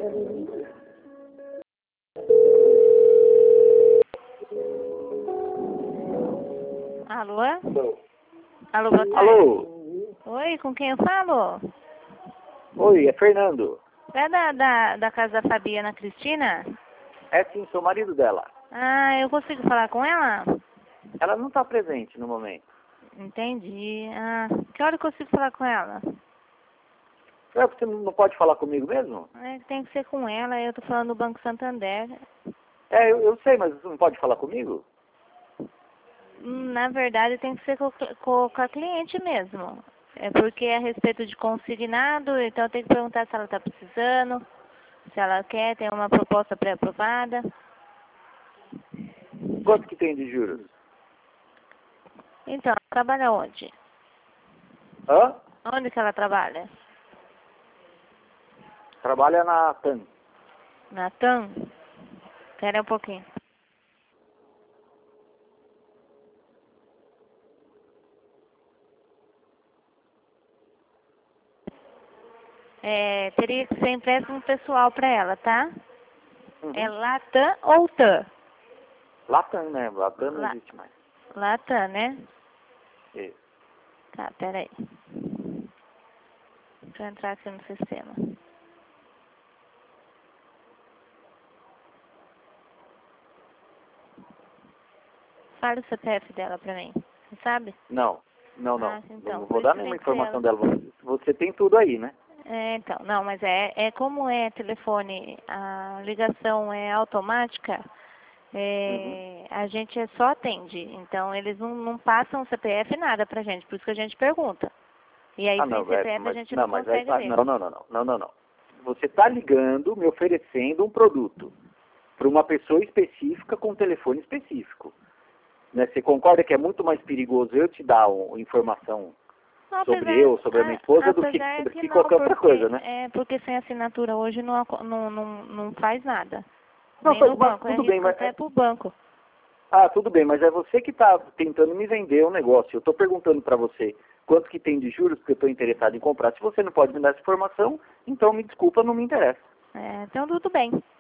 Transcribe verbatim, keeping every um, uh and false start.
Alô? Alô, boa tarde. Alô? Oi, com quem eu falo? Oi, é Fernando. É da, da, da casa da Fabiana Cristina? É sim, sou marido dela. Ah, eu consigo falar com ela? Ela não está presente no momento. Entendi. Ah, que hora eu consigo falar com ela? É, você não pode falar comigo mesmo? É, tem que ser com ela, eu tô falando do Banco Santander. É, eu, eu sei, mas você não pode falar comigo? Hum, Na verdade, tem que ser com, com, com a cliente mesmo. É porque é a respeito de consignado, então tem que perguntar se ela está precisando, se ela quer, tem uma proposta pré-aprovada. Quanto que tem de juros? Então, ela trabalha onde? Hã? Onde que ela trabalha? Trabalha na TAM. Na TAM? Espera um pouquinho. É, teria que ser empréstimo pessoal para ela, tá? Uhum. É Latam ou TAM? Latam, né? Latam não La, existe mais. Latam, né? Isso. Tá, peraí. Deixa eu entrar aqui no sistema. Fala o C P F dela pra mim. Você sabe? Não, não, não. Ah, então, Não por vou isso dar que nenhuma tem que ser informação ela. dela. Você, você tem tudo aí, né? É, então, não, mas é, é como é telefone, a ligação é automática, Uhum. é, a gente é só atende. Então, eles não, não passam C P F nada pra gente, por isso que a gente pergunta. E aí, Ah, sem não, é, C P F, a mas, gente não, não mas aí consegue tá. ver. Não, não, não, não, não, não, não. Você está ligando, me oferecendo um produto para uma pessoa específica com um telefone específico. Né? Você concorda que é muito mais perigoso eu te dar uma informação sobre Apesar, eu, sobre a minha esposa, do que, apesar do que que não, qualquer outra porque, coisa, né? é, porque sem assinatura hoje não, aco- não, não, não faz nada. Não, Nem tá- no mas banco, é tudo bem, risco mas... até pro banco. Ah, tudo bem, mas é você que está tentando me vender um negócio. Eu estou perguntando para você quanto que tem de juros, porque eu estou interessado em comprar. Se você não pode me dar essa informação, então me desculpa, não me interessa. É, então tudo bem.